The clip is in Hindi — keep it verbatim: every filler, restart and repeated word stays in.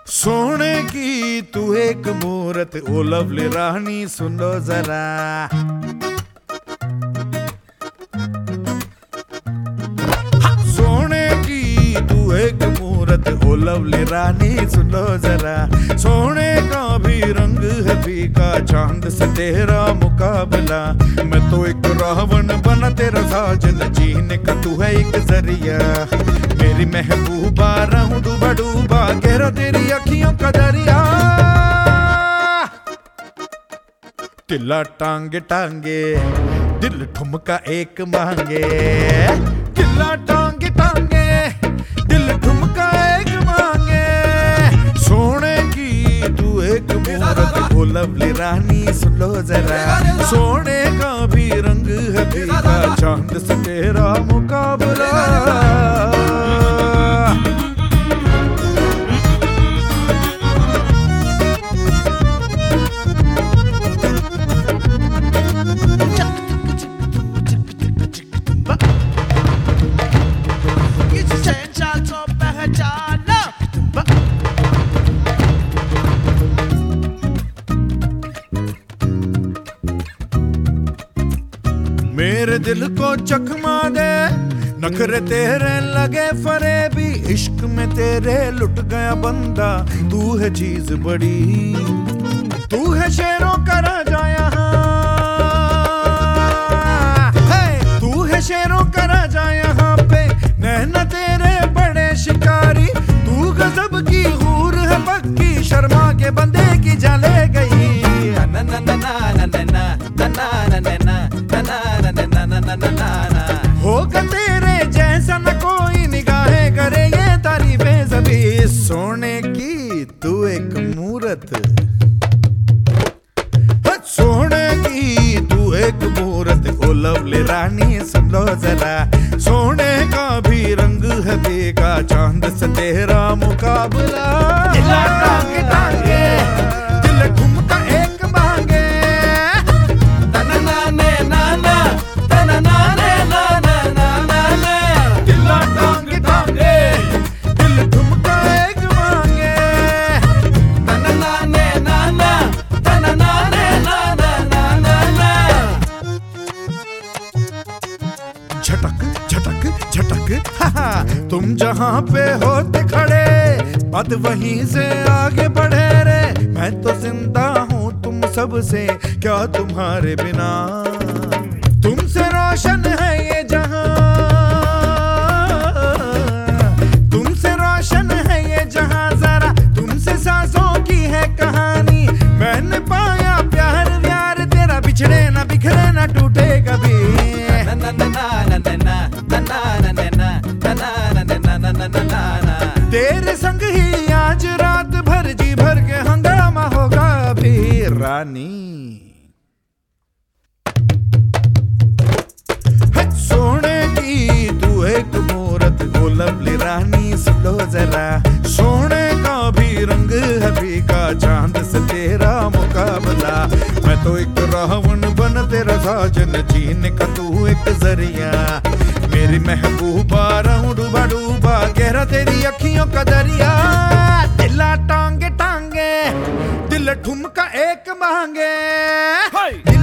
सोने की तू एक मूरत ओ लवली रानी सुनो जरा। सोने की तू एक मूरत ओ लवली रानी सुनो जरा। सोने का भी रंग है फीका चांद से तेरा मुकाबला। मैं तो एक रावण बना तेरा साजन जीने का तू है एक जरिया। मेरी महबूबा रहूं डूबा डूबा गहरा तेरी अखियों का दरिया। तिल्ला टांगे टांगे दिल ठुमका एक मांगे। तिल्ला टांगे टांगे दिल ठुमका एक मांगे। सोने की तू एक मूरत ओ लवली रानी सुन लो जरा। सोने का भी रंग है फीका चांद से तेरा मुकाबला। मेरे दिल को चकमा दे नखरे तेरे लगे फरेबी। इश्क में तेरे लुट गया बंदा तू है चीज बड़ी। तू है शेरों का राजा यहाँ। तू है शेरों का राजा यहाँ पे नैना तेरे बड़े शिकारी। तू गजब की हूर है पक्की शर्मा के बंदे की जाले गई। होगा तेरे जैसा न कोई निगाहें करे ये तारीफें सभी। सोने की तू एक मूरत सोने की तू एक मूरत ओ लवली रानी सुन लो जरा। सोने का भी रंग है फीका चांद से तेरा मुकाबला। टांगे टांगे दिल ठुमका एक मांगे। झटक झटक झटक तुम जहाँ पे होते खड़े बात वहीं से आगे बढ़े रे। मैं तो जिंदा हूँ तुम सबसे क्या तुम्हारे बिना। तुमसे रोशन है ये जहाँ। तुमसे रोशन है ये जहाँ जरा तुमसे सांसों की है कहानी। मैंने पाया प्यार व्यार तेरा बिछड़े ना बिखरे ना टूटे कभी। तेरे संग ही आज रात भर जी भर के हंगामा होगा भी रानी। सोने की तू एक मूरत ओ लवली रानी सुन लो जरा। सोने का भी रंग है फीका चांद से तेरा मुकाबला। मैं तो एक रावण बन तेरा साजन जीने का तू एक जरिया। मेरी महबूबा रहूं डूबा डूबा गहरा तेरी अखियों का दरिया। तिल्ला टांगे टांगे दिल ठुमका एक मांगे।